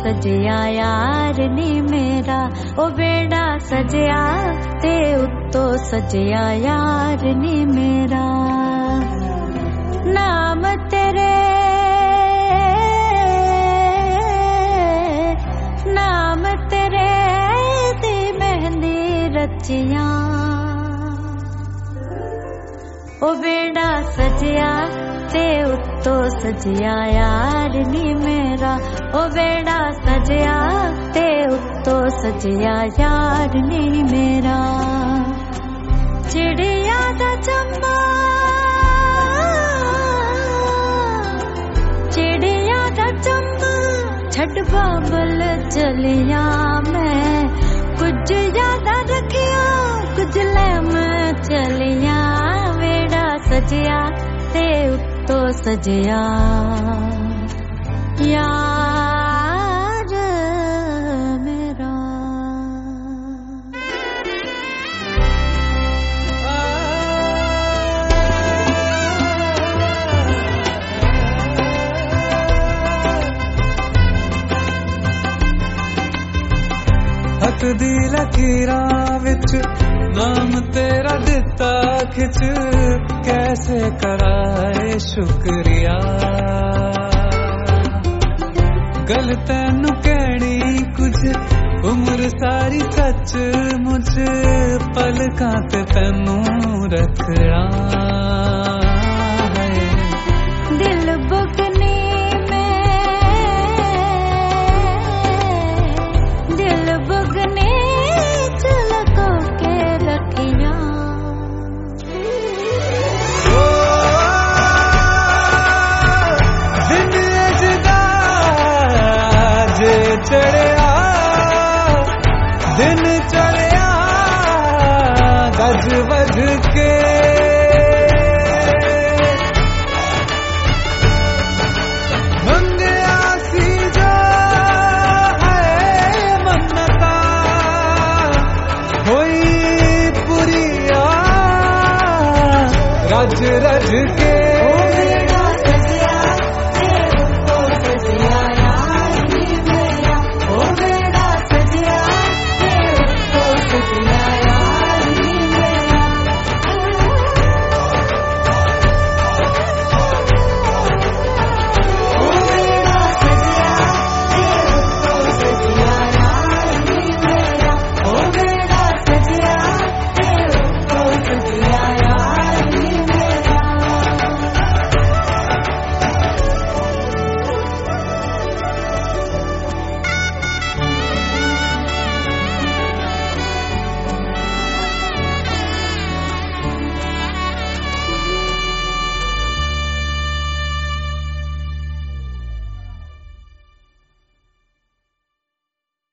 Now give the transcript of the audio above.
सजया यार नी मेरा, ओ बेड़ा सजया ते उत्तो सजया यार नी मेरा। नाम तेरे दी मेहंदी रचिया, ओ बेड़ा सजया ते उत्तो सजया यार नी मेरा, ओ बेड़ा सजया ते उत्तो सजया यार नी मेरा। चिड़िया दा चंबा, चिड़िया दा चंबा छड़ बाबल चलिया मैं, कुछ यादा रखिया कुछ ले मैं चलिया। बेड़ा सजया ते उत्तो सजया यार मेरा। हथ दी लकीरां विच नाम तेरा दिता खिच, कैसे कराए शुक्रिया। गल तैनू कहनी कुछ उम्र सारी सच मुझ, पलकां ते तैनू रखना है। दिल बुगनी चलको के रखिया, दिन अजदा जे चढ़िया, दिन चढ़िया गज बज के। मंगया सी जो है मन्नता होई पुरिया, रज रज के।